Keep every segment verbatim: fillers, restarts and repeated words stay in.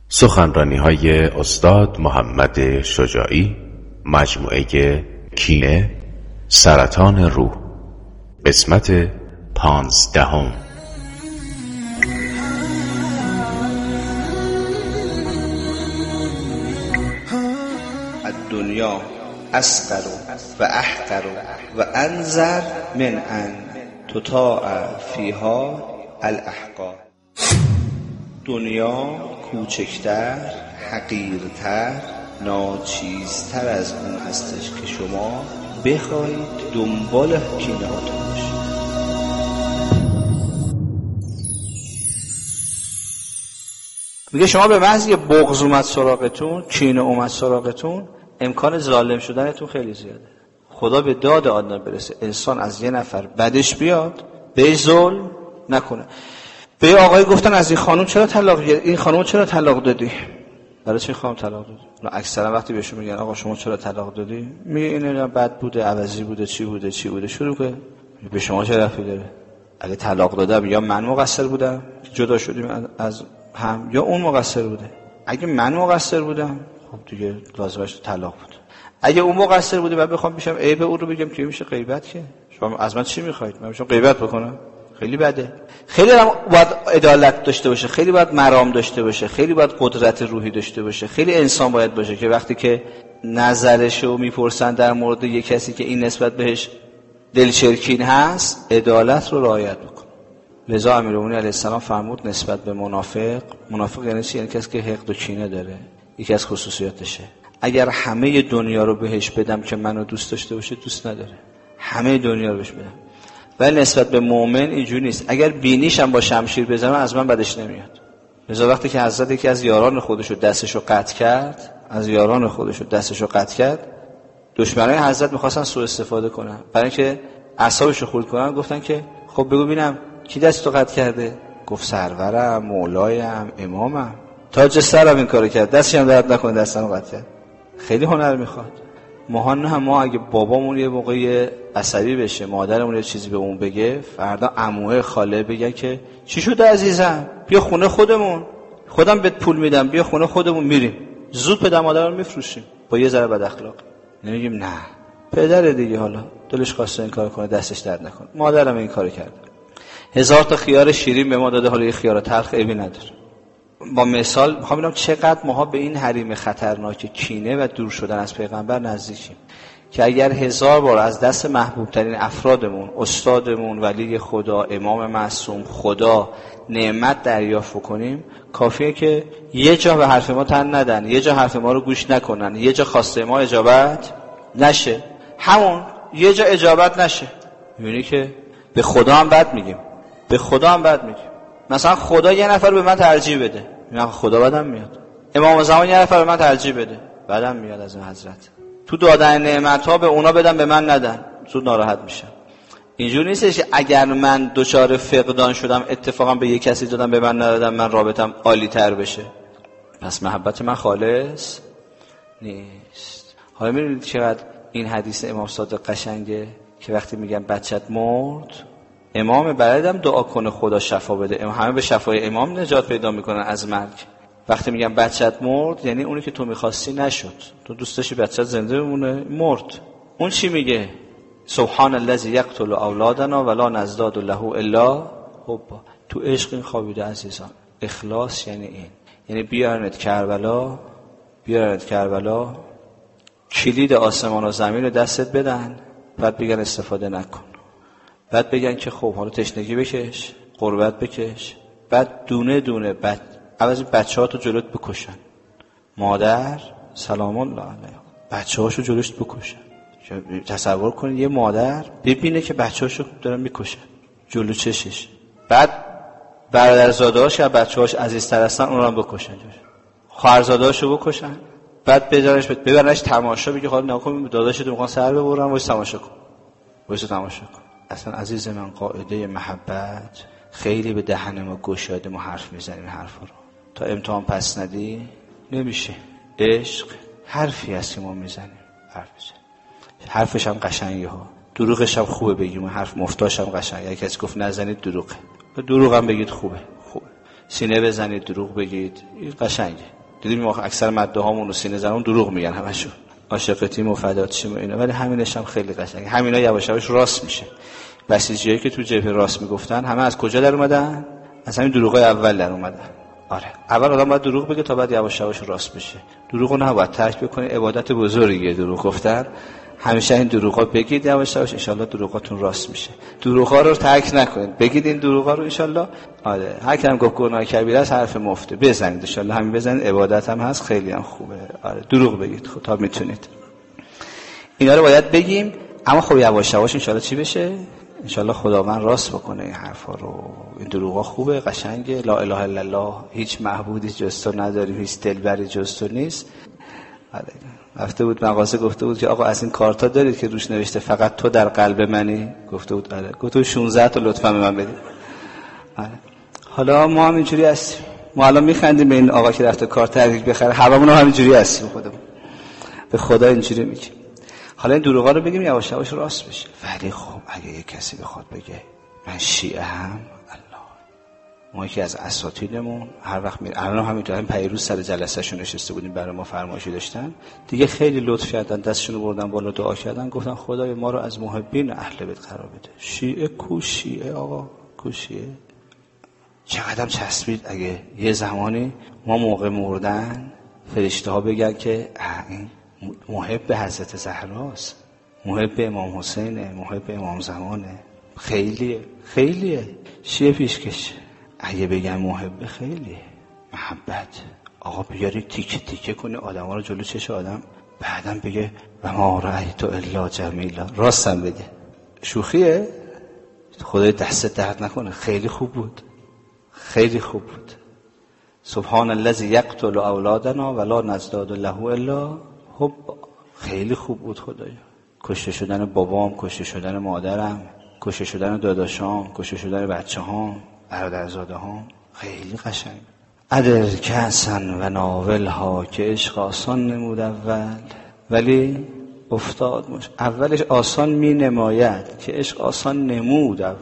سخنرانی‌های استاد محمد شجاعی، مجموعه کینه، سرطان روح، قسمت پانزدهم. الدنیا اصغر و احقر و انذر من ان تطاع فیها الاحقار. دنیا کوچکتر، حقیرتر، ناچیزتر از اون هستش که شما بخواید دنبال کینه هاتون باشید. میگه شما به محض یه بغض اومد سراغتون، کینه اومد سراغتون، امکان ظالم شدنتون خیلی زیاده. خدا به داد آدم برسه انسان از یه نفر بدش بیاد، به ظلم نکنه. به آقای گفتن از این خانم چرا طلاق گرفتی؟ این خانم چرا طلاق دادی؟ برای چه خانم طلاق دادی؟ اکثرا وقتی بهشون میگن آقا شما چرا طلاق دادی؟ میگه این بد بوده، عوضی بوده، چی بوده، چی بوده. شروع کنه به شما چه رفتی داره؟ اگه طلاق دادم یا من مقصر بودم که جدا شدیم از هم، یا اون مقصر بوده. اگه من مقصر بودم خب دیگه لازمش طلاق بود. اگه اون مقصر بوده بعد بخوام بشم عیب اون رو بگم که میشه غیبت. که شما از من چی میخواید؟ من بشم غیبت بکنم؟ خیلی بده. خیلی هم باید عدالت داشته باشه، خیلی باید مرام داشته باشه، خیلی باید قدرت روحی داشته باشه، خیلی انسان باید باشه که وقتی که نظرشو میپرسن در مورد یک کسی که این نسبت بهش دلچرکین هست، عدالت رو رعایت بکنه. لذا امیرالمومنین علیه السلام فرمود نسبت به منافق، منافق یعنی چی؟ یعنی کسی که حقد و کینه داره. یکی از خصوصیاتشه اگر همه دنیا رو بهش بدم که منو دوست داشته باشه، دوست نداره. همه دنیا رو بهش بدم. ولی نسبت به مؤمن اینجوری نیست. اگر بینیش هم با شمشیر بزنم از من بدش نمیاد. لذا وقتی که حضرت یکی از یاران خودشو دستشو قطع کرد، از یاران خودشو دستشو قطع کرد، دشمنای حضرت می‌خواستن سوء استفاده کنن. برای اینکه اعصابشو خورد کنن گفتن که خب بگو ببینم کی دستتو قطع کرده؟ گفت سرورم، مولایم، امامم. تاج سرم این کارو کرد. دستش هم درد نکنه دستمو قطع کرد. خیلی هنر میخواد. ما نه ما اگه بابامون یه موقعی عصبی بشه، مادرمون یه چیزی به اون بگه، فردا عموه خاله بگن که چی شده عزیزم؟ بیا خونه خودمون، خودم بهت پول میدم، بیا خونه خودمون، میریم زود پدر مادر رو میفروشیم با یه ذره بد اخلاق. نمیگیم نه پدر دیگه حالا دلش خواسته این کارو کنه، دستش درد نکنه، مادرم این کارو کرده. هزار تا خیار شیرین به ما داده، حالا یه خیار تلخ عیبی نداره. با مثال میخوام ببینم چقدر ماها به این حریم خطرناک کینه و دور شدن از پیغمبر نزدیکیم که اگر هزار بار از دست محبوب ترین افرادمون، استادمون، ولی خدا، امام معصوم، خدا نعمت دریافت کنیم، کافیه که یه جا به حرف ما تن ندن، یه جا حرف ما رو گوش نکنن، یه جا خواسته ما اجابت نشه، همون یه جا اجابت نشه. میبینی که به خدا هم بد میگیم، به خدا هم بد میگیم. مثلا خدا یه نفر به من ترجیح بده، من خدا بدم میاد. امام زمان یه نفر به من ترجیح بده، بدم میاد از این حضرت. تو دادن نعمت‌ها به اونا بدم به من ندن، زود ناراحت میشم. اینجوری نیستش که اگر من دچار فقدان شدم اتفاقا به یک کسی دادم به من ندادم من رابطم عالی تر بشه، پس محبت من خالص نیست. حالا می‌بینید چقدر این حدیث امام صادق قشنگه که وقتی میگن بچت مرد، امام بلدم دعا کنه خدا شفا بده، همه به شفای امام نجات پیدا میکنن از مرگ. وقتی میگن بچت مرد یعنی اونی که تو میخواستی نشد، تو دوست داشتی بچت زنده بمونه، مرد. اون چی میگه؟ سبحان الذی یقتل اولادنا ولا نزداد له الا حبا. تو عشق این خوابیده عزیزان. اخلاص یعنی این، یعنی بیارنت کربلا، بیارنت کربلا، کلید آسمان و زمین رو دستت بدن، بعد بگن استفاده نکن، بعد بگن که خب حالا تشنگی بکش، قربت بکش، بعد دونه دونه بعد عوضی بچه‌هاتو جلوت بکشن. مادر سلام الله علیها بچه‌هاشو جلوش بکشن. تصور کنید یه مادر ببینه که بچه‌هاشو دارن میکشن جلو چشش، بعد برادرزاده‌هاش که بچه‌هاش عزیزتر هستن اونها رو بکشن، خواهرزاده‌هاشو بکشن، بعد بذارنش ببرنش تماشا، بگه حالا نکن داداشت میخوان سر ببرن، وایس تماشا کن، وایس تماشا کن. اصلا عزیز من قاعده محبت خیلی به دهن ما گشاده، ما حرف میزنیم حرفا رو تا امتحان پس ندی نمیشه. عشق حرفی هست که ما میزنیم، حرف میزنیم، حرفش هم قشنگه ها، دروغش هم خوبه بگیم، حرف مفتاش هم قشنگه. کسی گفت نزنید دروغه، دروغ هم بگید خوبه، خوبه. سینه بزنید دروغ بگید این قشنگه. دیدیم ما اکثر مده هامون و سینه زنمون دروغ میگن همشون، عاشقتیم و فدات شیم و اینا، ولی همینش هم خیلی قشنگه. همینا یواش یواش راست میشه. بسیجیایی که تو جبهه راست میگفتن همه از کجا در اومدن؟ از همین دروغای اول در اومدن. آره، اول آدم باید دروغ بگه تا بعد یواش یواش راست بشه. دروغو نباید ترک بکنی، عبادت بزرگیه دروغ گفتن. همیشه این دروغا بگید، یواش یواش ان شاءالله دروغاتون راست میشه. دروغا رو ترک نکنید، بگید این دروغا رو ان شاءالله. آره، هر کی هم گفت گناه کبیره است حرف مفته، بزنید ان شاءالله، همین بزنید، عبادت هم هست، خیلی هم خوبه. آره، دروغ بگید خدا میتونید. اینا رو باید بگیم، اما خب یواش یواش ان شاءالله چی بشه؟ ان شاءالله خداوند راست بکنه این حرفا رو. این دروغا خوبه، قشنگه. لا اله الا الله، هیچ معبودی جز تو نداریم، هیچ دلبری جز تو نیست. آره، رفته بود مغازه گفته بود که آقا از این کارتا دارید که روش نوشته فقط تو در قلب منی؟ گفته بود آره. گفته شانزده تا لطفا به من بدید. آره. حالا ما هم اینجوری هستیم، ما الان میخندیم به این آقا که رفته کارت تحریک بخره، هممون هم همینجوری هستیم، خودمون به خدا اینجوری میگیم. حالا این دروغا رو بگیم یواش یواش راست بشه. ولی خب اگه یک کسی بخواد بگه من شیعه هم، الله، ما یکی از اساتیدمون هر وقت میره، الان همینطور، همین پیروز سر جلسه شون نشسته بودیم برای ما فرمایشی داشتن دیگه، خیلی لطف کردن، دستشون رو بردن بالا دعا کردن، گفتن خدای ما رو از محبین اهل بیت قرار بده. شیعه کو شیعه آقا، کو شیعه. چقدر چسبید اگه یه زمانی ما موقع مردن فرشته ها بگن که این محب حضرت زهراست، محب امام حسینه، محب امام زمانه. خیلیه خیلیه شیعه پیشکش. اگه بگن محب خیلیه محبت. آقا بیاری تیکه تیکه کنه آدم ها رو جلو چش آدم، بعدم بگه و ما رأیت الا جمیلا، راستم بگه. شوخیه؟ خدای دست درد نکنه، خیلی خوب بود، خیلی خوب بود. سبحان الذی یقتل اولادنا ولا نزداد له الا حب. خیلی خوب بود خدایا. کشته شدن بابام، کشته شدن مادرم، کشته شدن داداشام، کشته شدن بچه هام، برادرزاده هام، خیلی قشنگ. ادر کسن و ناول ها که عشق آسان نمود اول، ولی افتاد مش اولش آسان می نماید که عشق آسان نمود اول.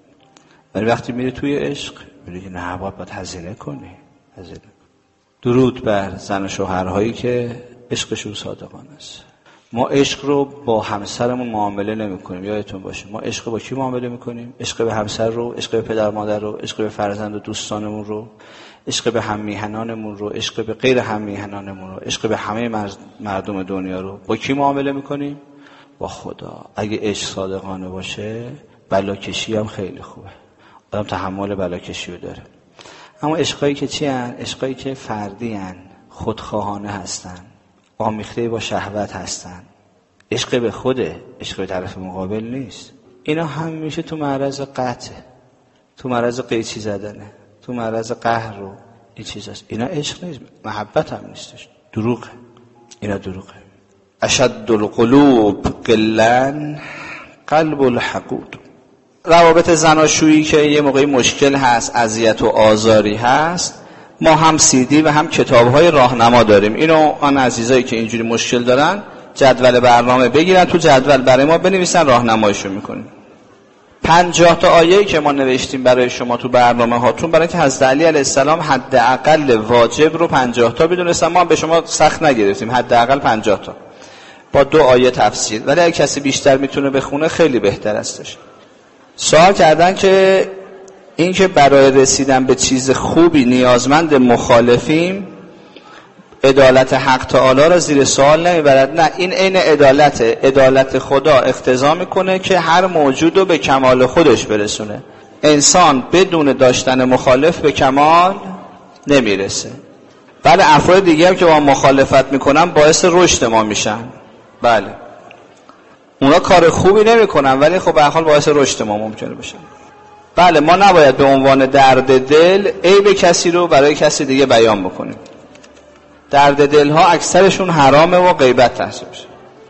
ولی وقتی میری توی عشق میگی نه باید باید هزینه کنی، هزینه. درود بر زن و شوهرهایی که عشقشون صادقانه است. ما عشق رو با همسرمون معامله نمی کنیم، یادتون باشه. ما عشق با کی معامله میکنیم؟ عشق به همسر رو، عشق به پدر مادر رو، عشق به فرزند و دوستانمون رو، عشق به هم میهنانمون رو، عشق به غیر هم میهنانمون رو، عشق به همه مردم دنیا رو با کی معامله میکنیم؟ با خدا. اگه عشق صادقانه باشه بلاکشی هم خیلی خوبه، آدم تحمل بلاکشی رو داره. اما عشقایی که چی هن؟ عشقایی که فردی هن، خودخواهانه هستن، آمیخته با شهوت هستن. عشق به خوده، عشق به طرف مقابل نیست. اینا هم میشه تو معرض قطع، تو معرض قیچی زدنه، تو معرض قهر رو این چیز هست. اینا عشق نیست، محبت هم نیستش، دروغه. اینا دروغه. اشد القلوب قلن قلب الحقود. روابط زناشویی که یه موقعی مشکل هست، اذیت و آزاری هست، ما هم سی دی و هم کتاب‌های راهنما داریم. اینو آن عزیزایی که اینجوری مشکل دارن جدول برنامه بگیرن، تو جدول برای ما بنویسن، راهنماییشو میکنیم. پنجاه تا آیه‌ای که ما نوشتیم برای شما تو برنامه هاتون، برای که حضرت علی علیه السلام حداقل واجب رو پنجاه تا بدونستن، ما هم به شما سخت نگرفتیم، حداقل پنجاه تا با دو آیه تفسیر. ولی اگه کسی بیشتر میتونه بخونه خیلی بهتر استش. سوال کردن که این که برای رسیدن به چیز خوبی نیازمند مخالفیم، عدالت حق تعالی را زیر سوال نمیبرد؟ نه، این عین عدالت. عدالت خدا اقتضا میکنه که هر موجود رو به کمال خودش برسونه. انسان بدون داشتن مخالف به کمال نمیرسه. بله، افراد دیگه هم که با مخالفت میکنن باعث رشد ما میشن. بله، اونا کار خوبی نمیکنن ولی خب به هر حال باعث رشد ما ممکنه بشن. بله، ما نباید به عنوان درد دل عیب کسی رو برای کسی دیگه بیان بکنیم. درد دل ها اکثرشون حرامه و غیبت تحصیل میشه.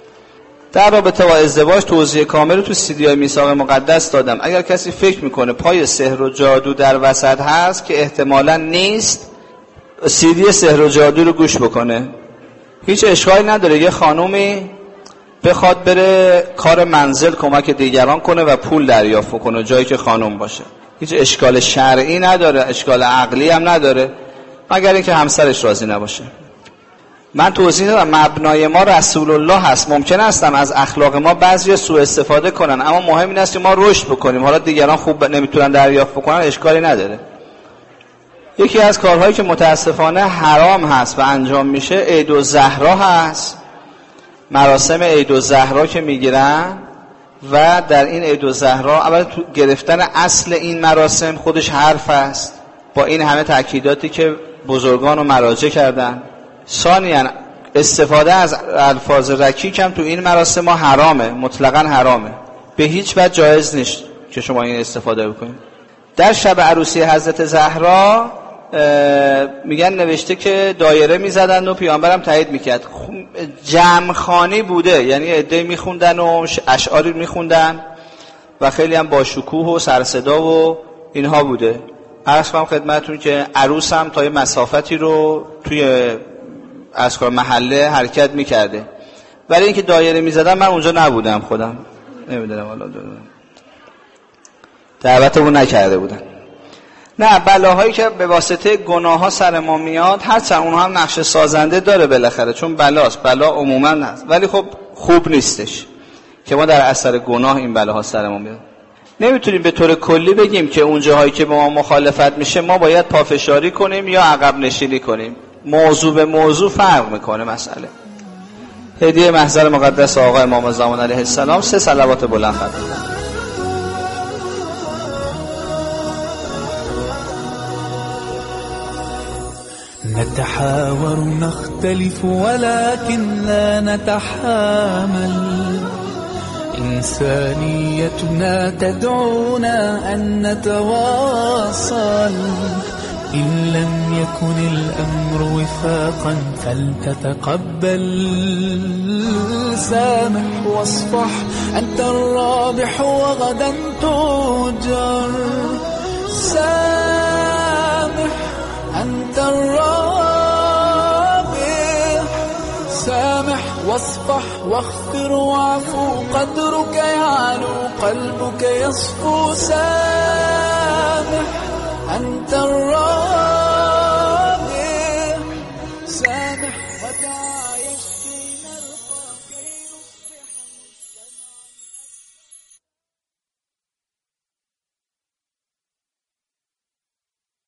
در رابطه با ازدواج توضیح کامل رو تو سیدیای میثاق مقدس دادم. اگر کسی فکر میکنه پای سحر و جادو در وسط هست که احتمالاً نیست، سیدی سحر و جادو رو گوش بکنه، هیچ اشکالی نداره. یه خانومی بخواد بره کار منزل کمک دیگران کنه و پول دریافت کنه جایی که خانم باشه، هیچ اشکال شرعی نداره، اشکال عقلی هم نداره. مگر اینکه همسرش راضی نباشه. من توضیح دادم مبنای ما رسول الله هست. ممکن است از اخلاق ما بعضی سوء استفاده کنن، اما مهم این است که ما رشد بکنیم. حالا دیگران خوب نمیتونن دریافت بکنن، اشکالی نداره. یکی از کارهایی که متاسفانه حرام هست و انجام میشه عید الزهرا هست. مراسم عید الزهرا که میگیرن و در این عید الزهرا اول تو گرفتن اصل این مراسم خودش حرف است با این همه تأکیداتی که بزرگان و مراجع کردن. ثانیاً استفاده از الفاظ رکیک هم تو این مراسم ها حرامه، مطلقاً حرامه، به هیچ وجه جایز نیست که شما این استفاده بکنید. در شب عروسی حضرت زهرا میگن نوشته که دایره میزدن و پیامبرم تایید میکرد. جمعخوانی بوده، یعنی عده میخوندن و اشعاری میخوندن و خیلی هم با شکوه و سرصدا و اینها بوده. عرض کنم خدمتتون که عروس هم تا یه مسافتی رو توی از کار محله حرکت میکرده. برای اینکه دایره میزدن من اونجا نبودم، خودم نمیدونم، حالا دعوتمون نکرده بودن. نه، بلاهایی که به واسطه گناه ها سر ما میاد هرچند اونها هم نقش سازنده داره بالاخره، چون بلاست، بلا عموما هست، ولی خب خوب نیستش که ما در اثر گناه این بلاها سر ما میاد. نمیتونیم به طور کلی بگیم که اون جاهایی که با ما مخالفت میشه ما باید پافشاری کنیم یا عقب نشینی کنیم. موضوع به موضوع فرق میکنه مسئله. هدیه محضر مقدس آقا امام زمان علیه السلام، سه صلوات بلند خواندن. نتحاور نختلف ولكن لا نتحامل، إنسانيتنا تدعونا أن نتواصل، إن لم يكن الأمر وفاقا فلتتقبل، سامح واصفح أنت الرابح وغدا تؤجر، سامح أنت الرابح، سامح واصفح واغفر واعفو، قدرك يعلو قلبك يصفو، سامح أنت الرابح.